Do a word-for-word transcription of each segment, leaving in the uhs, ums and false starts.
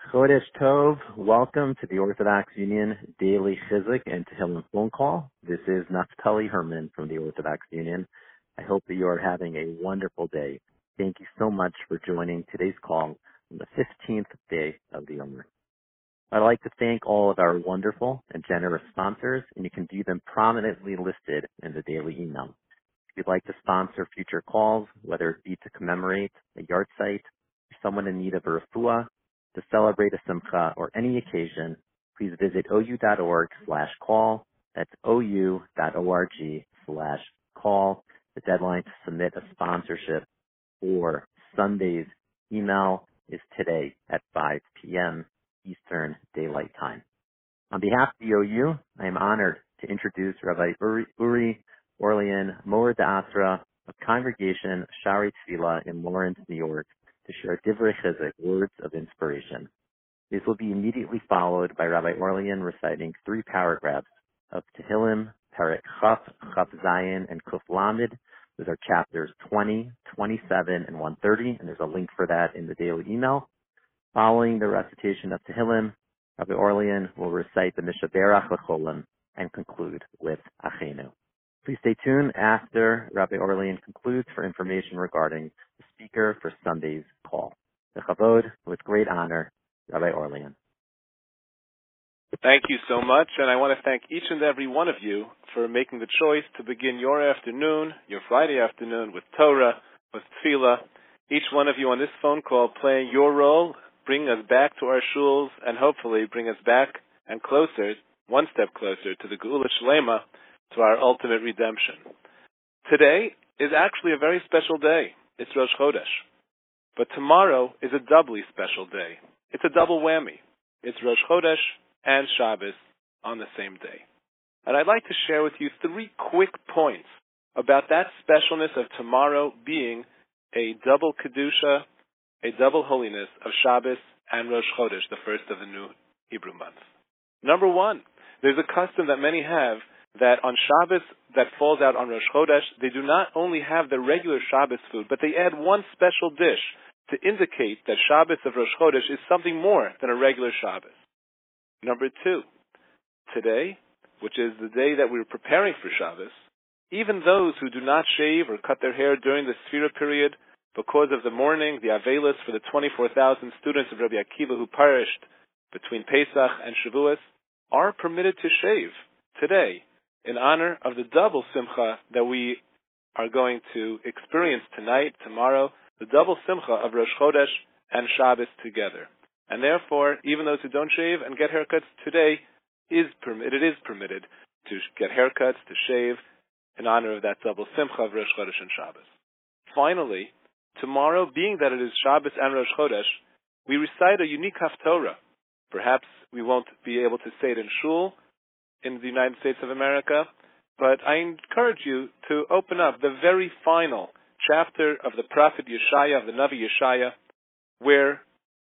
Chodesh Tov, welcome to the Orthodox Union Daily Chizuk and Tehillim phone call. This is Naftali Herman from the Orthodox Union. I hope that you are having a wonderful day. Thank you so much for joining today's call on the fifteenth day of the Omer. I'd like to thank all of our wonderful and generous sponsors, and you can view them prominently listed in the daily email. If you'd like to sponsor future calls, whether it be to commemorate a yard site, someone in need of a refuah, to celebrate a simcha, or any occasion, please visit ou.org slash call. That's ou.org slash call. The deadline to submit a sponsorship for Sunday's email is today at five p.m. Eastern Daylight Time. On behalf of the O U, I am honored to introduce Rabbi Uri, Uri Orlean Moer D'Asra of Congregation Shari Tefillah in Lawrence, New York, to share Divrei Chizuk, words of inspiration. This will be immediately followed by Rabbi Orlean reciting three paragraphs of Tehillim, Perek Chaf, Chaf Zayin, and Kuf Lamed. Those are chapters twenty, twenty-seven, and one thirty, and there's a link for that in the daily email. Following the recitation of Tehillim, Rabbi Orlean will recite the Mishaberach L'cholim and conclude with Achenu. Please stay tuned after Rabbi Orlean concludes for information regarding the speaker for Sunday's call. The Chavod, with great honor, Rabbi Orlean. Thank you so much, and I want to thank each and every one of you for making the choice to begin your afternoon, your Friday afternoon, with Torah, with Tefillah. Each one of you on this phone call playing your role, bringing us back to our shuls, and hopefully bring us back and closer, one step closer, to the Geula Shlema, to our ultimate redemption. Today is actually a very special day. It's Rosh Chodesh. But tomorrow is a doubly special day. It's a double whammy. It's Rosh Chodesh and Shabbos on the same day. And I'd like to share with you three quick points about that specialness of tomorrow being a double Kedusha, a double holiness of Shabbos and Rosh Chodesh, the first of the new Hebrew month. Number one, there's a custom that many have that on Shabbos that falls out on Rosh Chodesh, they do not only have the regular Shabbos food, but they add one special dish to indicate that Shabbos of Rosh Chodesh is something more than a regular Shabbos. Number two, today, which is the day that we're preparing for Shabbos, even those who do not shave or cut their hair during the Sefira period because of the mourning, the Avelis for the twenty-four thousand students of Rabbi Akiva who perished between Pesach and Shavuos, are permitted to shave today in honor of the double simcha that we are going to experience tonight, tomorrow, the double simcha of Rosh Chodesh and Shabbos together. And therefore, even those who don't shave and get haircuts today, is permitted, it is permitted to get haircuts, to shave, in honor of that double simcha of Rosh Chodesh and Shabbos. Finally, tomorrow, being that it is Shabbos and Rosh Chodesh, we recite a unique haftorah. Perhaps we won't be able to say it in shul in the United States of America, but I encourage you to open up the very final chapter of the prophet Yeshaya, of the Navi Yeshaya, where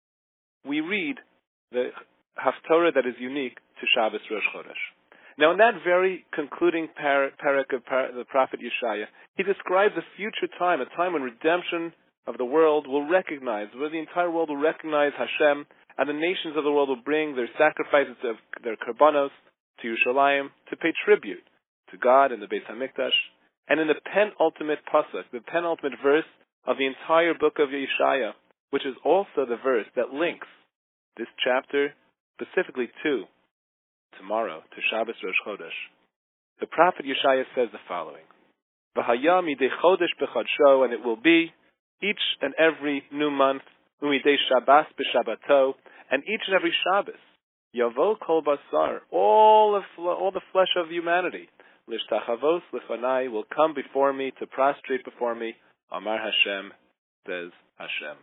we read the haftorah that is unique to Shabbos Rosh Chodesh. Now, in that very concluding par- parak of par- the prophet Yeshaya, he describes a future time, a time when redemption of the world will recognize, where the entire world will recognize Hashem, and the nations of the world will bring their sacrifices of their karbanos to Yerushalayim to pay tribute to God in the Beis HaMikdash. And in the penultimate pasuk, the penultimate verse of the entire book of Yeshaya, which is also the verse that links this chapter specifically to tomorrow, to Shabbos Rosh Chodesh, the prophet Yeshaya says the following: V'haya midei chodesh b'chodsho, and it will be each and every new month, u'midei Shabbos b'Shabbato, and each and every Shabbos, Yavo kol basar, all of all the flesh of humanity, lishtachavos lefanai, will come before me, to prostrate before me. Amar Hashem, says Hashem.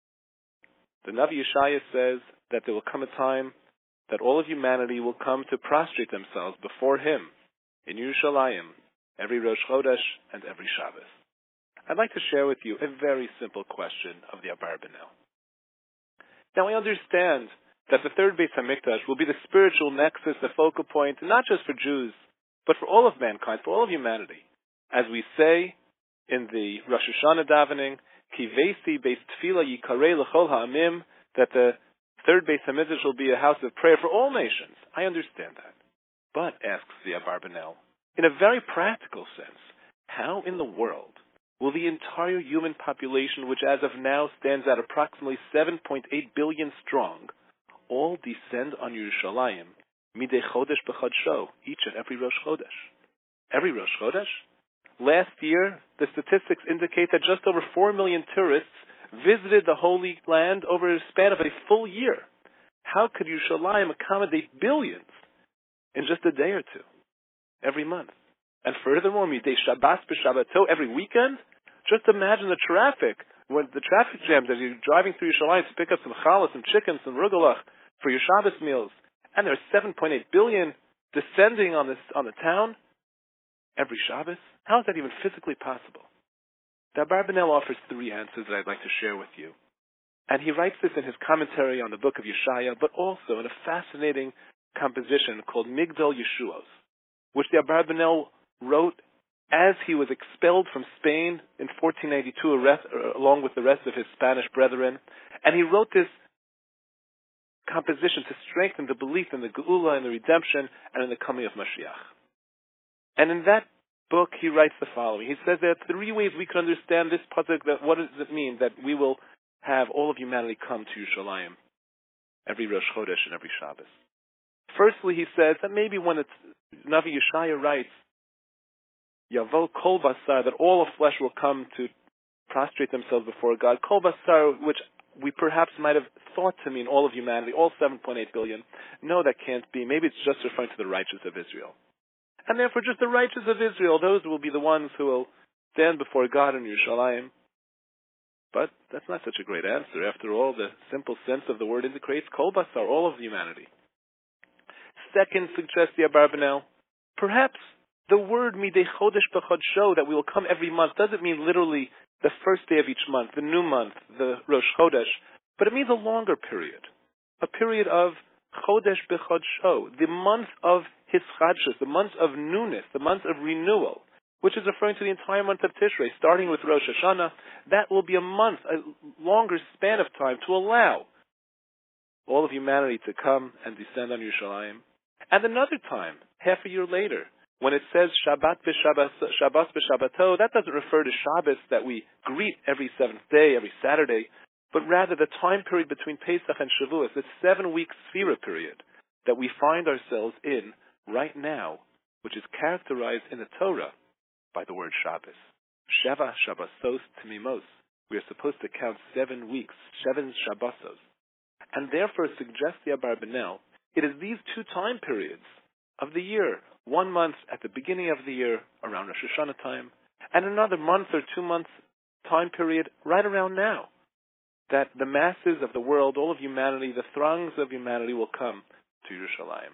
The Navi Yeshaya says that there will come a time that all of humanity will come to prostrate themselves before Him in Yerushalayim, every Rosh Chodesh and every Shabbos. I'd like to share with you a very simple question of the Abarbanel. Now, I understand that the third Beis HaMikdash will be the spiritual nexus, the focal point, not just for Jews, but for all of mankind, for all of humanity. As we say in the Rosh Hashanah davening, Ki vesi beis tefillah yikarei l'chol ha'amim, that the Third Beis HaMikdash will be a house of prayer for all nations. I understand that. But, asks the Abarbanel, in a very practical sense, how in the world will the entire human population, which as of now stands at approximately seven point eight billion strong, all descend on Yerushalayim, midei chodesh b'chodsho, each and every Rosh Chodesh? Every Rosh Chodesh? Last year, the statistics indicate that just over four million tourists visited the Holy Land over a span of a full year. How could Yerushalayim accommodate billions in just a day or two, every month? And furthermore, midei Shabbos b'Shabbato, every weekend? Just imagine the traffic, when the traffic jams as you're driving through Yerushalayim to pick up some challah, some chicken, some rugelach for your Shabbos meals, and there's seven point eight billion descending on this on the town every Shabbos. How is that even physically possible? The Abarbanel offers three answers that I'd like to share with you. And he writes this in his commentary on the book of Yeshaya, but also in a fascinating composition called Migdal Yeshuos, which the Abarbanel wrote as he was expelled from Spain in fourteen eighty-two, along with the rest of his Spanish brethren. And he wrote this composition to strengthen the belief in the Geula and the redemption and in the coming of Mashiach. And in that book, he writes the following. He says there are three ways we can understand this pasuk. That what does it mean that we will have all of humanity come to Yerushalayim every Rosh Chodesh and every Shabbos? Firstly, he says that maybe when it's Navi Yeshaya writes, Yavo Kol Basar, that all of flesh will come to prostrate themselves before God. Kol Basar, which we perhaps might have thought to mean all of humanity, all seven point eight billion. No, that can't be. Maybe it's just referring to the righteous of Israel. And therefore, just the righteous of Israel, those will be the ones who will stand before God in Yerushalayim. But that's not such a great answer. After all, the simple sense of the word indicates Kol Basar, all of humanity. Second, suggests the Abarbanel, perhaps the word midei chodesh b'chodsho, that we will come every month, doesn't mean literally the first day of each month, the new month, the Rosh Chodesh, but it means a longer period, a period of chodesh b'chodsho, the month of hischadshus, the month of newness, the month of renewal, which is referring to the entire month of Tishrei, starting with Rosh Hashanah. That will be a month, a longer span of time to allow all of humanity to come and descend on Yerushalayim. And another time, half a year later, when it says Shabbat b'Shabbat, Shabbos b'Shabbato, that doesn't refer to Shabbos that we greet every seventh day, every Saturday, but rather the time period between Pesach and Shavuos, this seven-week Sefira period that we find ourselves in right now, which is characterized in the Torah by the word Shabbos. Sheva Shabbosos Timimos. We are supposed to count seven weeks, seven Shabbosos. And therefore, suggests the Abarbanel, it is these two time periods of the year, one month at the beginning of the year, around Rosh Hashanah time, and another month or two months time period right around now, that the masses of the world, all of humanity, the throngs of humanity will come to Yerushalayim.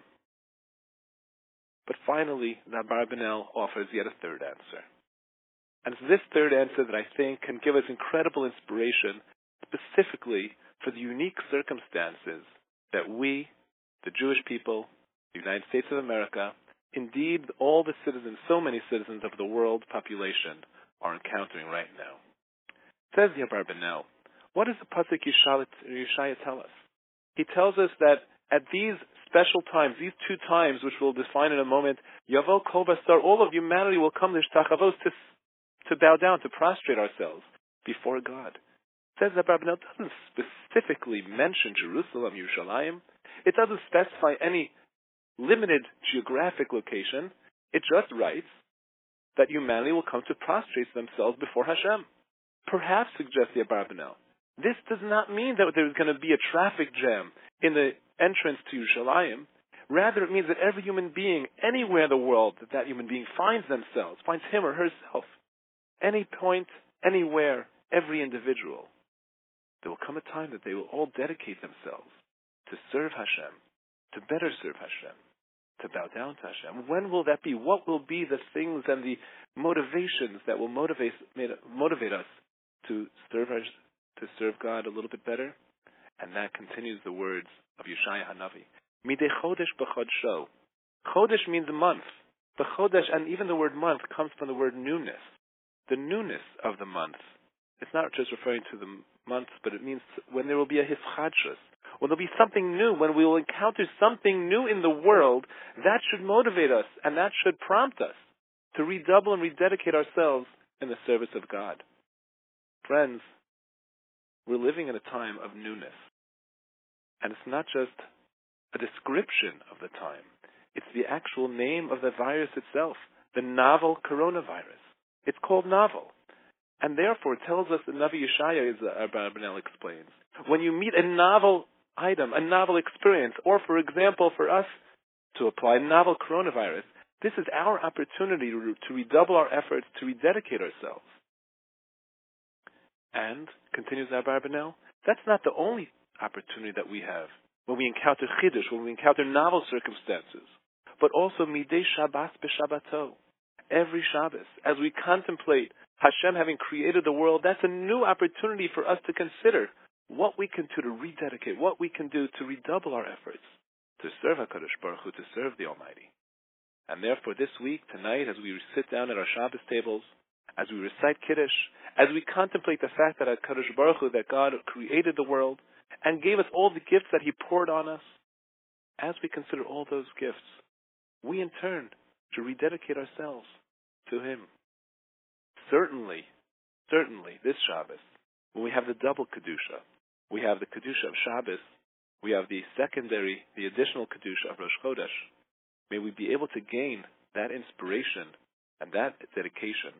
But finally, the Abarbanel offers yet a third answer. And it's this third answer that I think can give us incredible inspiration, specifically for the unique circumstances that we, the Jewish people, the United States of America, indeed all the citizens, so many citizens of the world population are encountering right now. Says the Abarbanel, what does the pasuk Yeshaya tell us? He tells us that at these special times, these two times, which we'll define in a moment, Yavo Kol Basar, all of humanity will come to Shtachavos, to to bow down, to prostrate ourselves before God. Says the Abarbanel, doesn't specifically mention Jerusalem, Yerushalayim. It doesn't specify any limited geographic location. It just writes that humanity will come to prostrate themselves before Hashem. Perhaps, suggests the Abarbanel, this does not mean that there's going to be a traffic jam in the entrance to Yerushalayim. Rather, it means that every human being, anywhere in the world that that human being finds themselves, finds him or herself, any point, anywhere, every individual, there will come a time that they will all dedicate themselves to serve Hashem, to better serve Hashem, to bow down to Hashem. When will that be? What will be the things and the motivations that will motivate motivate us to serve our, to serve God a little bit better? And that continues the words of Yeshaya Hanavi. Midei chodesh b'chodsho. Chodesh means month. B'chodesh, and even the word month comes from the word newness. The newness of the month. It's not just referring to the months, but it means when there will be a hischadshus, when there'll be something new, when we will encounter something new in the world, that should motivate us and that should prompt us to redouble and rededicate ourselves in the service of God. Friends, we're living in a time of newness. And it's not just a description of the time. It's the actual name of the virus itself, the novel coronavirus. It's called novel. And therefore, tells us the Navi Yeshaya, as Abarbanel explains, when you meet a novel item, a novel experience, or for example, for us to apply novel coronavirus, this is our opportunity to, to redouble our efforts, to rededicate ourselves. And, continues Abarbanel, that's not the only opportunity that we have when we encounter Chiddush, when we encounter novel circumstances, but also Midei Shabbos b'Shabbato, every Shabbos, as we contemplate Hashem having created the world, that's a new opportunity for us to consider what we can do to rededicate, what we can do to redouble our efforts to serve HaKadosh Baruch Hu, to serve the Almighty. And therefore, this week, tonight, as we sit down at our Shabbos tables, as we recite Kiddush, as we contemplate the fact that HaKadosh Baruch Hu, that God created the world and gave us all the gifts that He poured on us, as we consider all those gifts, we in turn should rededicate ourselves to Him. Certainly, certainly, this Shabbos, when we have the double Kedusha, we have the Kedusha of Shabbos, we have the secondary, the additional Kedusha of Rosh Chodesh, may we be able to gain that inspiration and that dedication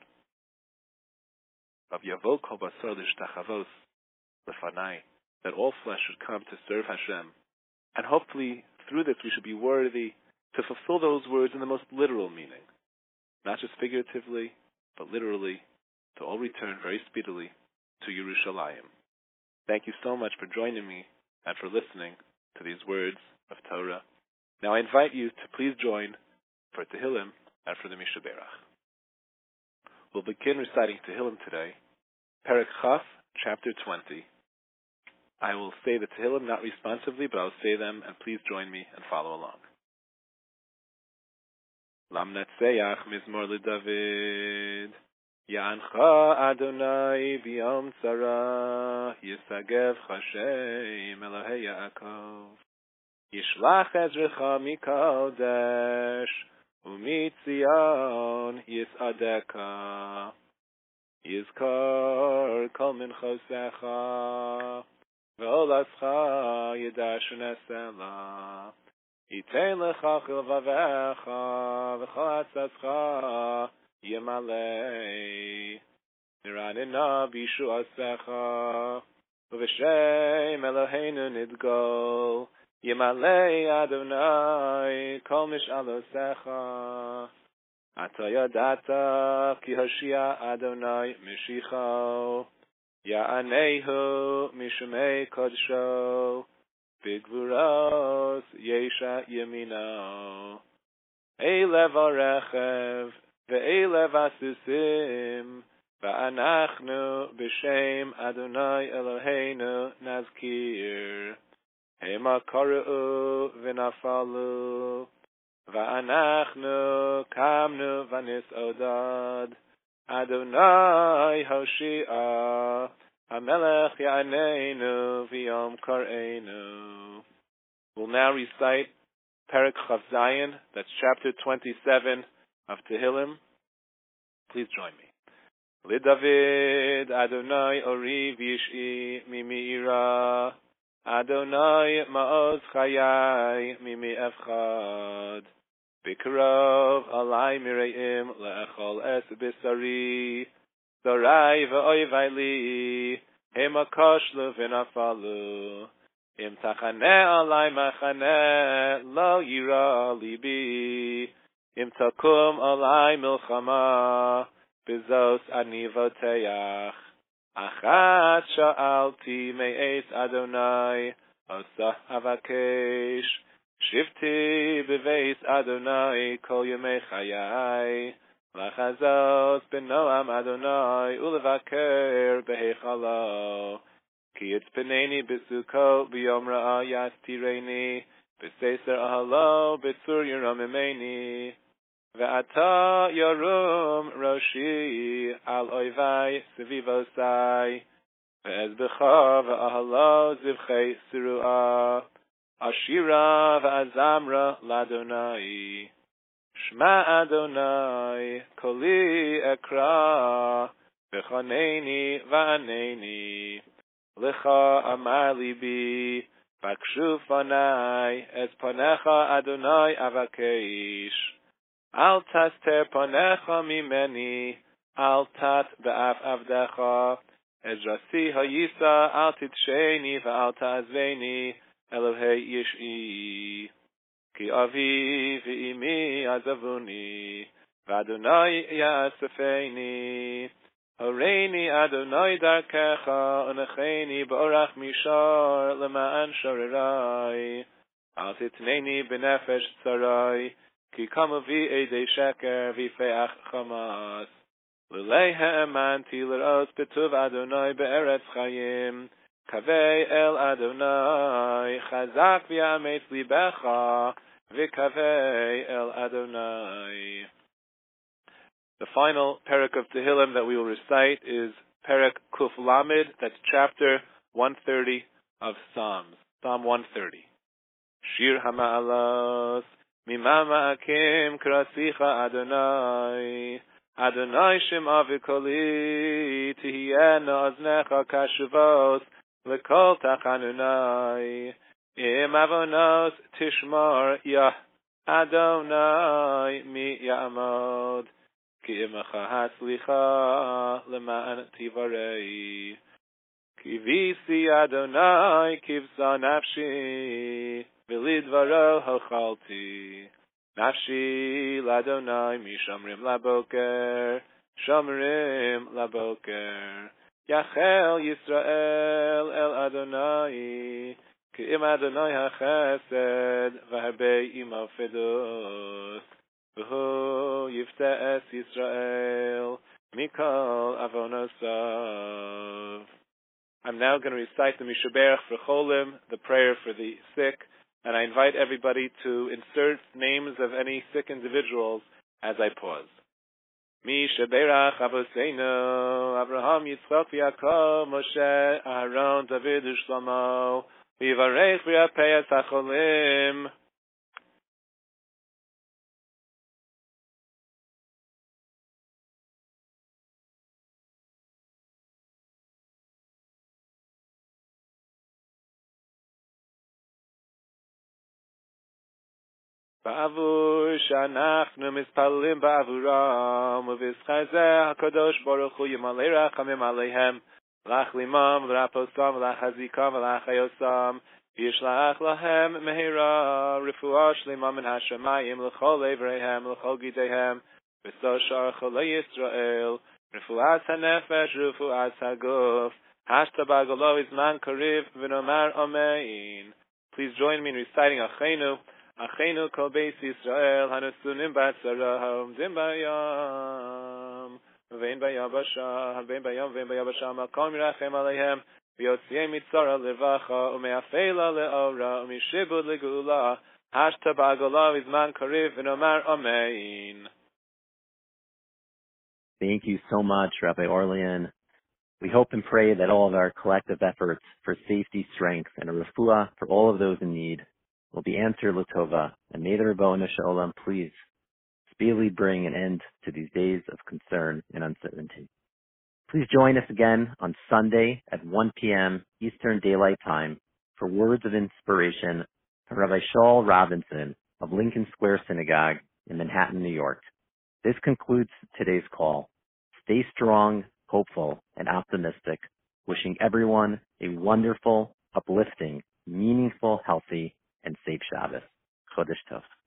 of Yavo Kol Basar L'Shtachavos Lefanai, that all flesh should come to serve Hashem. And hopefully, through this, we should be worthy to fulfill those words in the most literal meaning, not just figuratively, but literally, to all return very speedily to Yerushalayim. Thank you so much for joining me and for listening to these words of Torah. Now I invite you to please join for Tehillim and for the Misha Berach. We'll begin reciting Tehillim today, Perek Chaf, chapter twenty. I will say the Tehillim not responsively, but I'll say them, and please join me and follow along. Lam Netzeach Mizmor LeDavid, Ya'ancha Adonai B'yom Tzara, Yisagev Chashem Elohei Yaakov, Yishlach Ezrecha Mikodesh, Umitzion Yisadeka, Yizkor Kol Minchosecha, V'olascha Yidashun Esela, Yitein Lecha Chilvavecha, V'chol Atzascha Yemalei, Niranina Bishu Asecha, V'V'Shem Eloheinu Nidgol, Yemalei Adonai Kol Mish'alosecha, Ata Yadata Ki Hoshia Adonai Mishicho, Ya'anehu Mishmei Kodsho, Bigvuros Yesha Yemino, Eilev Arechev Ve'eilev Asusim, Va'anachnu B'Shem Adonai Eloheinu Nazkir, Hema Koru V'Nafalu, Va'anachnu Kamnu V'Nis Odad, Adonai Hoshia, HaMelech Ya'aneinu V'Yom Kar'enu. We'll now recite Perek Chav Zayin, that's chapter twenty-seven of Tehillim. Please join me. LeDavid Adonai Ori V'Yish'i Mimi'ira, Adonai Ma'oz Chayai Mimi Efchad, Bikrov Alai Mireim Le'echol Es Bisari, Zorai V'Oivai Li, Hema Koshlu V'Nafalu, Im Tachaneh Alai Machaneh Lo Yira Libi, Im Takum Alai Milchama, Bizos Ani Voteach, Achat Sha'alti Me'ez Adonai, Osa Avakesh, Shivti B'Veis Adonai Kol Yemei Chayai, Lachazot B'Noam Adonai Ulevaker B'Heichalo, Ki Yitzpeneni B'Sukkot B'Yom Ra'ah Yastireni, B'Seser Ahalo B'Tzur Yeromimeni, Ve'ata Yorum Roshi Al Oivai Sevivosai, Ve'ezbecha Ve'ahalo Zivchei Sirua, Shira v'azamra l'Adonai. Shema Adonai, koli ekra, v'choneni v'aneni. Licha amar libi, bakshu fanai, es panecha Adonai avakesh. Al taster panecha mimeni, al tat be'af avdecha. Ezrasi hayisa, al titsheni v'al ta'azveni, Elohei yish'i. Ki avi v'imi azavuni, v'Adonai yasefeni. Horeini Adonai darkecha, unecheni b'orach mishar, lema'an sharirai. Al titneni b'nefesh tzarai, ki kama v'edei sheker v'fe'ach chamas. L'lei ha'emanti l'ros betuv Adonai be'eretz chayim. Kavei el Adonai, chazak v'yametz libecha, v'kavei el Adonai. The final parak of Tehillim that we will recite is parak Kuf Lamed, that's chapter one thirty of Psalms, Psalm one thirty. Shir HaMa'alos, Mimama Akim Krasicha Adonai, Adonai Shema V'koli, Tihiyena Oznecha Kashuvos, L'kol Tachanunai, Im Avonos Tishmar Yah Adonai Mi Ya'amod, Ki Imacha Haslicha L'ma'an Tivarei, Ki Visi Adonai Kivsa Nafshi, V'lidvaro Hochalti, Nafshi L'Adonai Mishamrim Laboker, Shamrim Laboker. Yachel Yisrael El Adonai, Ki im Adonai HaChesed, V'harbe imo Fedus, V'hu Yifte'es Yisrael, Mikol Avonosav. I'm now going to recite the Mishaberach for Cholim, the prayer for the sick, and I invite everybody to insert names of any sick individuals as I pause. Mi sheberach avoseinu, Abraham, Yitzchak, Yaakov, Moshe, Aaron, David, Shlomo, Vivarech v'yapei es hacholim. Ba'avur shanachnu mispalim ba'avuram, u'vizchazeh HaKadosh Baruch Hu yimalei rachamim aleihem, l'ach limam, l'raposam, l'ach hazikam, l'ach hayosam, v'yishlach lahem mehira, refuah shlema min hashamayim, l'chol evreihem, l'chol gidehem, v'so shar cholei Yisrael, refuas hanefesh, refuas haguf, hashta ba'golo izman kariv, v'nomar amein. Please join me in reciting Achenu, Achenu kol beis Yisrael, hanusunim b'atzara, hamdim bayam, v'ein bayabasha, v'ein bayam, v'ein bayabasha, makom yirachem aleihem, v'yotziem mitzara levacha, u'me'afela le'ora, u'mishibud le'gula, hashta ba'agolav izman kariv, v'nomar amein. Thank you so much, Rabbi Orlian. We hope and pray that all of our collective efforts for safety, strength, and a refuah for all of those in need will be answered l'tova, and may the Ribono Shel Olam please speedily bring an end to these days of concern and uncertainty. Please join us again on Sunday at one p.m. Eastern Daylight Time for words of inspiration from Rabbi Shaul Robinson of Lincoln Square Synagogue in Manhattan, New York. This concludes today's call. Stay strong, hopeful, and optimistic, wishing everyone a wonderful, uplifting, meaningful, healthy, and safe Shabbos. Chodesh Tov.